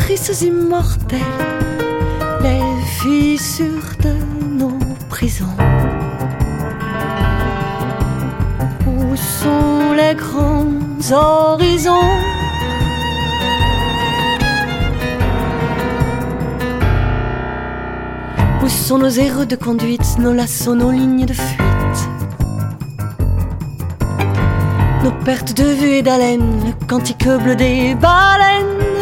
cicatrices immortelles, les fissures de nos prisons. Où sont les grands horizons? Où sont nos erreurs de conduite, nos laços, nos lignes de fuite, nos pertes de vue et d'haleine, le cantique bleu des baleines,